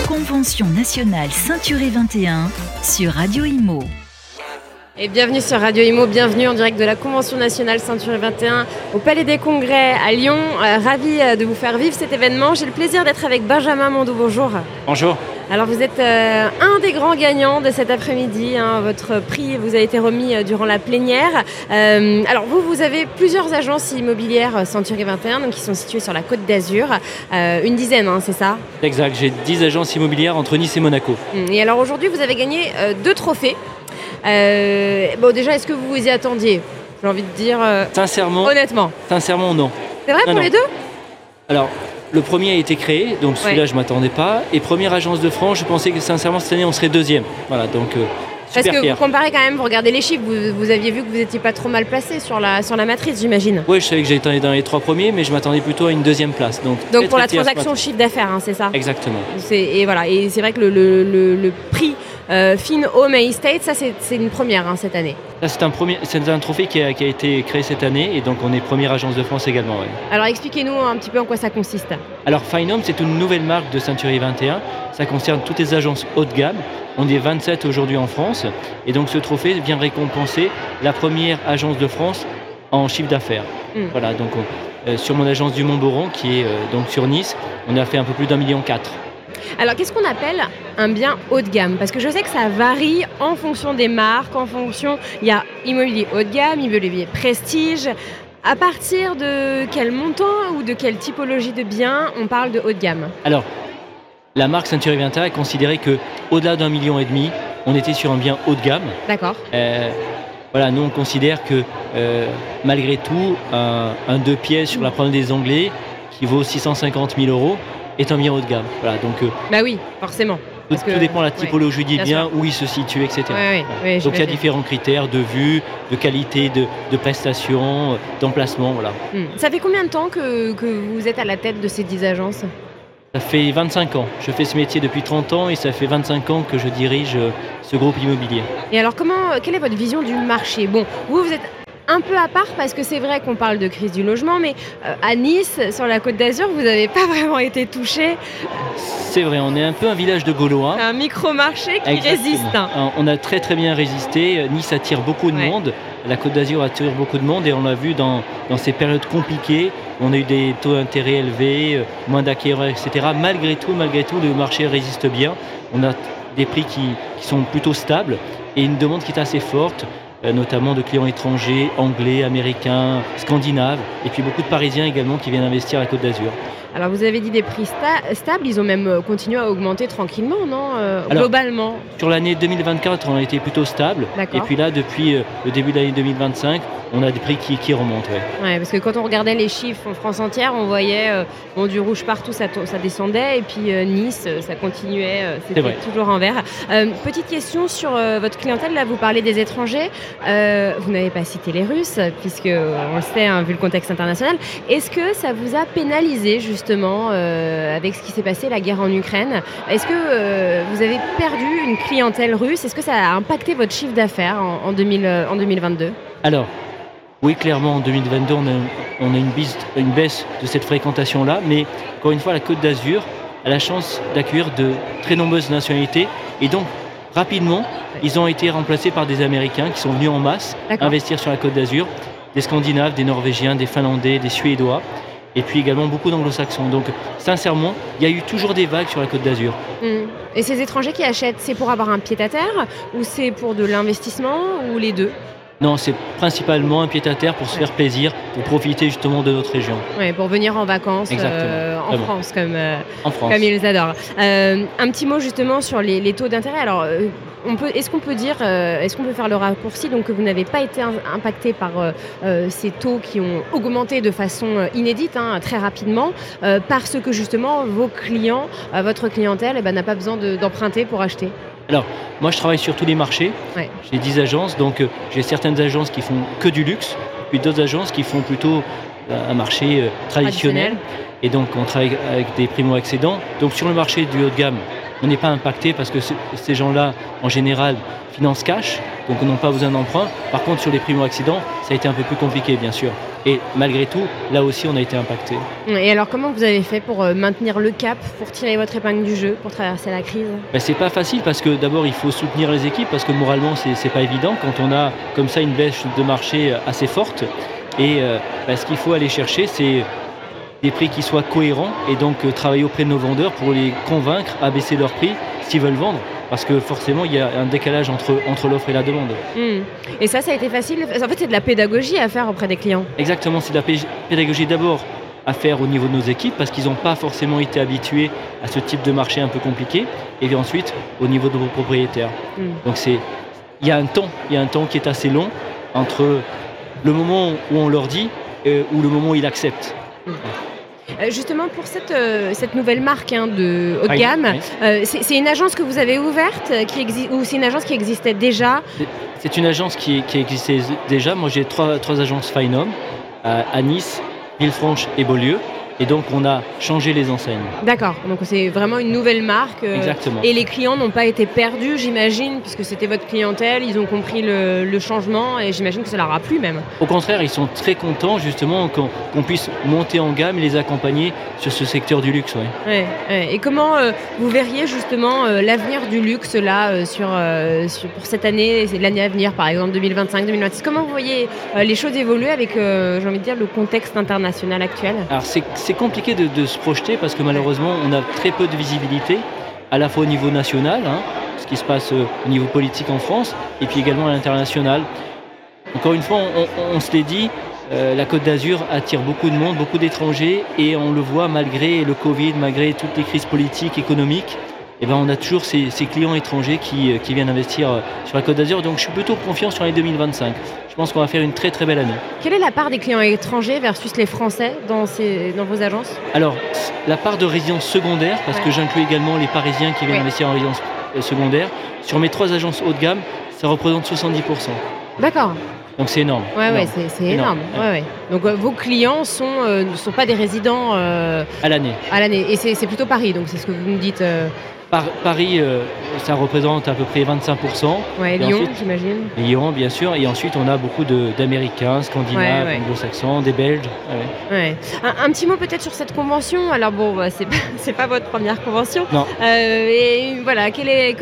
Convention nationale Ceinturé 21 sur Radio Imo. Et bienvenue sur Radio Imo, bienvenue en direct de la Convention nationale Ceinturé 21 au Palais des Congrès à Lyon. Ravi de vous faire vivre cet événement. J'ai le plaisir d'être avec Benjamin Mondou. Bonjour. Bonjour. Alors vous êtes un des grands gagnants de cet après-midi. Votre prix vous a été remis durant la plénière. Alors vous avez plusieurs agences immobilières Ceinturé 21 donc, qui sont situées sur la Côte d'Azur. Une dizaine, c'est ça ? Exact, j'ai 10 agences immobilières entre Nice et Monaco. Et alors aujourd'hui vous avez gagné 2 trophées. Déjà, est-ce que vous vous y attendiez ? J'ai envie de dire honnêtement. Sincèrement, non. C'est vrai pour les deux ? Alors, le premier a été créé, donc celui-là, je ne m'attendais pas. Et première agence de France, je pensais que sincèrement, cette année, on serait deuxième. Voilà, donc parce super que fier. vous comparez quand même, vous regardez les chiffres, vous aviez vu que vous n'étiez pas trop mal placé sur la matrice, j'imagine. Oui, je savais que j'étais dans les 3 premiers, mais je m'attendais plutôt à une deuxième place. Donc très, pour la transaction chiffre d'affaires, c'est ça ? Exactement. Et c'est vrai que le prix Fin Home Estate, ça c'est une première cette année. Là, c'est un trophée qui a été créé cette année, et donc on est première agence de France également. Ouais. Alors expliquez-nous un petit peu en quoi ça consiste. Alors Fine Home, c'est une nouvelle marque de Ceinturé 21. Ça concerne toutes les agences haut de gamme. On est 27 aujourd'hui en France, et donc ce trophée vient récompenser la première agence de France en chiffre d'affaires. Voilà, donc sur mon agence du Mont-Boron, qui est donc sur Nice, on a fait un peu plus d'1,4 million. Alors, qu'est-ce qu'on appelle un bien haut de gamme ? Parce que je sais que ça varie en fonction des marques, il y a immobilier haut de gamme, immobilier prestige. À partir de quel montant ou de quelle typologie de biens on parle de haut de gamme ? Alors, la marque Ceinturé 21 est considérée qu'au-delà d'1,5 million, on était sur un bien haut de gamme. D'accord. Voilà, nous on considère que malgré tout, un 2 pièces sur la promenade des Anglais qui vaut 650 000 € est un bien haut de gamme. Voilà, donc, oui, forcément. Tout dépend de la typologie des biens, où il se situe, etc. Oui, donc il y a différents critères de vue, de qualité, de prestations, d'emplacement. Voilà. Ça fait combien de temps que vous êtes à la tête de ces 10 agences ? Ça fait 25 ans. Je fais ce métier depuis 30 ans et ça fait 25 ans que je dirige ce groupe immobilier. Et alors, quelle est votre vision du marché ? Bon, vous êtes un peu à part parce que c'est vrai qu'on parle de crise du logement, mais à Nice, sur la Côte d'Azur, vous n'avez pas vraiment été touché. C'est vrai, on est un peu un village de Gaulois. Un micro-marché qui résiste. On a très très bien résisté. Nice attire beaucoup de monde. La Côte d'Azur attire beaucoup de monde et on l'a vu dans ces périodes compliquées. On a eu des taux d'intérêt élevés, moins d'acquéreurs, etc. Malgré tout, le marché résiste bien. On a des prix qui sont plutôt stables et une demande qui est assez forte, notamment de clients étrangers, anglais, américains, scandinaves, et puis beaucoup de Parisiens également qui viennent investir à la Côte d'Azur. Alors vous avez dit des prix stables, ils ont même continué à augmenter tranquillement, non ? Globalement. Sur l'année 2024, on a été plutôt stable. D'accord. Et puis là, depuis le début de l'année 2025, on a des prix qui remontent. Ouais, parce que quand on regardait les chiffres en France entière, on voyait du rouge partout, ça descendait, et puis Nice, ça continuait, c'était toujours en vert. Petite question sur votre clientèle, là vous parlez des étrangers, vous n'avez pas cité les Russes, puisque on le sait, vu le contexte international. Est-ce que ça vous a pénalisé justement avec ce qui s'est passé, la guerre en Ukraine ? Est-ce que vous avez perdu une clientèle russe ? Est-ce que ça a impacté votre chiffre d'affaires en 2022 ? Alors, oui, clairement, en 2022, on a une baisse de cette fréquentation-là, mais encore une fois, la Côte d'Azur a la chance d'accueillir de très nombreuses nationalités, et donc, rapidement, ils ont été remplacés par des Américains qui sont venus en masse investir sur la Côte d'Azur, des Scandinaves, des Norvégiens, des Finlandais, des Suédois, et puis également beaucoup d'anglo-saxons. Donc, sincèrement, il y a eu toujours des vagues sur la Côte d'Azur. Et ces étrangers qui achètent, c'est pour avoir un pied-à-terre, ou c'est pour de l'investissement, ou les deux ? Non, c'est principalement un pied-à-terre pour se faire plaisir, pour profiter justement de notre région. Oui, pour venir en vacances en France, comme ils adorent. Un petit mot justement sur les taux d'intérêt. Alors, est-ce qu'on peut faire le raccourci, donc que vous n'avez pas été impacté par ces taux qui ont augmenté de façon inédite, très rapidement, parce que justement votre clientèle n'a pas besoin d'emprunter pour acheter ? Alors, moi je travaille sur tous les marchés, J'ai 10 agences, donc j'ai certaines agences qui font que du luxe, puis d'autres agences qui font plutôt un marché traditionnel. Et donc on travaille avec des primo-accédants. Donc sur le marché du haut de gamme, on n'est pas impacté parce que ces gens-là, en général, financent cash, donc n'ont pas besoin d'emprunt. Par contre, sur les primo-accédants, ça a été un peu plus compliqué, bien sûr. Et malgré tout, là aussi, on a été impacté. Et alors, comment vous avez fait pour maintenir le cap, pour tirer votre épingle du jeu, pour traverser la crise ? C'est pas facile parce que d'abord, il faut soutenir les équipes parce que moralement, c'est pas évident quand on a comme ça une baisse de marché assez forte. Et ce qu'il faut aller chercher, c'est des prix qui soient cohérents et donc travailler auprès de nos vendeurs pour les convaincre à baisser leurs prix s'ils veulent vendre. Parce que forcément, il y a un décalage entre l'offre et la demande. Et ça a été facile. En fait, c'est de la pédagogie à faire auprès des clients. Exactement, c'est de la pédagogie d'abord à faire au niveau de nos équipes parce qu'ils n'ont pas forcément été habitués à ce type de marché un peu compliqué. Et puis ensuite, au niveau de vos propriétaires. Donc il y a un temps qui est assez long entre le moment où on leur dit ou le moment où ils acceptent. Justement, pour cette nouvelle marque de haut de gamme, c'est une agence que vous avez ouverte ou c'est une agence qui existait déjà ? C'est une agence qui existait déjà. Moi, j'ai trois agences Finehome à Nice, Villefranche et Beaulieu. Et donc, on a changé les enseignes. D'accord. Donc, c'est vraiment une nouvelle marque. Exactement. Et les clients n'ont pas été perdus, j'imagine, puisque c'était votre clientèle. Ils ont compris le changement et j'imagine que ça leur a plu même. Au contraire, ils sont très contents, justement, qu'on puisse monter en gamme et les accompagner sur ce secteur du luxe. Ouais. Et comment vous verriez, justement, l'avenir du luxe, là, pour cette année, c'est l'année à venir, par exemple, 2025-2026 ? Comment vous voyez les choses évoluer avec, j'ai envie de dire, le contexte international actuel ? Alors, c'est compliqué de se projeter parce que malheureusement on a très peu de visibilité à la fois au niveau national, ce qui se passe au niveau politique en France et puis également à l'international. Encore une fois, on se l'est dit, la Côte d'Azur attire beaucoup de monde, beaucoup d'étrangers et on le voit malgré le Covid, malgré toutes les crises politiques, économiques, on a toujours ces clients étrangers qui viennent investir sur la Côte d'Azur. Donc je suis plutôt confiant sur l'année 2025. Je pense qu'on va faire une très très belle année. Quelle est la part des clients étrangers versus les Français dans vos agences ? Alors, la part de résidences secondaires, parce que j'inclus également les Parisiens qui viennent investir en résidence secondaire, sur mes 3 agences haut de gamme, ça représente 70%. D'accord. Donc c'est énorme. C'est énorme. Ouais. Donc vos clients ne sont pas des résidents à l'année. Et c'est plutôt Paris, donc c'est ce que vous me dites. Paris, ça représente à peu près 25%. Ouais, Lyon, j'imagine. Lyon, bien sûr. Et ensuite, on a beaucoup d'Américains, Scandinaves, Anglo-Saxons, des Belges. Ouais. Un petit mot peut-être sur cette convention. Alors bon, c'est pas votre première convention. Non. Et voilà,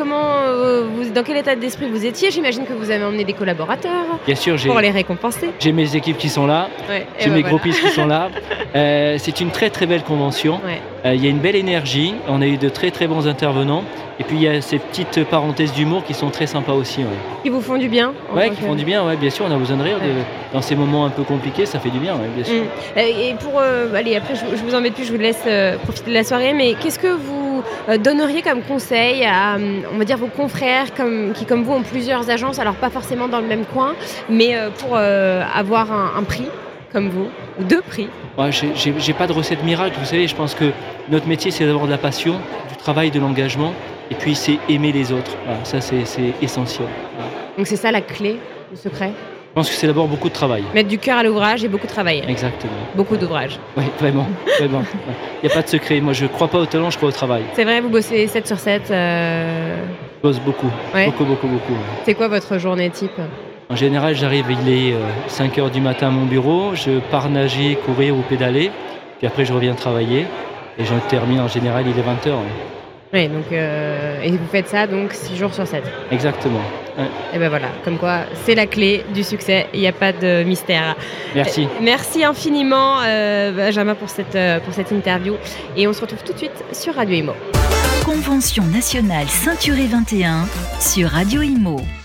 dans quel état d'esprit vous étiez ? J'imagine que vous avez emmené des collaborateurs. Bien sûr, pour les récompenser. J'ai mes équipes qui sont là. J'ai mes groupistes qui sont là. C'est une très très belle convention. Il y a une belle énergie. On a eu de très très bons intervenants. Et puis il y a ces petites parenthèses d'humour qui sont très sympas aussi. Qui vous font du bien ? Qui font du bien, bien sûr, on a besoin de rire. Dans ces moments un peu compliqués, ça fait du bien, bien sûr. Et pour, allez, après je vous embête plus, je vous laisse profiter de la soirée, mais qu'est-ce que vous donneriez comme conseil à, on va dire, vos confrères qui, comme vous, ont plusieurs agences, alors pas forcément dans le même coin, mais pour avoir un prix comme vous, ou 2 prix ? J'ai pas de recette miracle, vous savez, je pense que notre métier, c'est d'avoir de la passion, du travail, de l'engagement, et puis c'est aimer les autres. Ça, c'est essentiel. Donc c'est ça la clé, le secret ? Je pense que c'est d'abord beaucoup de travail. Mettre du cœur à l'ouvrage et beaucoup travailler. Exactement. Beaucoup d'ouvrage. Oui, vraiment. Il n'y a pas de secret. Moi, je ne crois pas au talent, je crois au travail. C'est vrai, vous bossez 7 sur 7 Je bosse beaucoup. Beaucoup. C'est quoi votre journée type ? En général, j'arrive, il est 5h du matin à mon bureau, je pars nager, courir ou pédaler, puis après je reviens travailler et je termine en général, il est 20h. Oui, donc, et vous faites ça donc 6 jours sur 7. Exactement. Et ben voilà, comme quoi c'est la clé du succès, il n'y a pas de mystère. Merci. Merci infiniment Benjamin pour cette interview et on se retrouve tout de suite sur Radio Imo. Convention nationale Ceinturé 21 sur Radio Imo.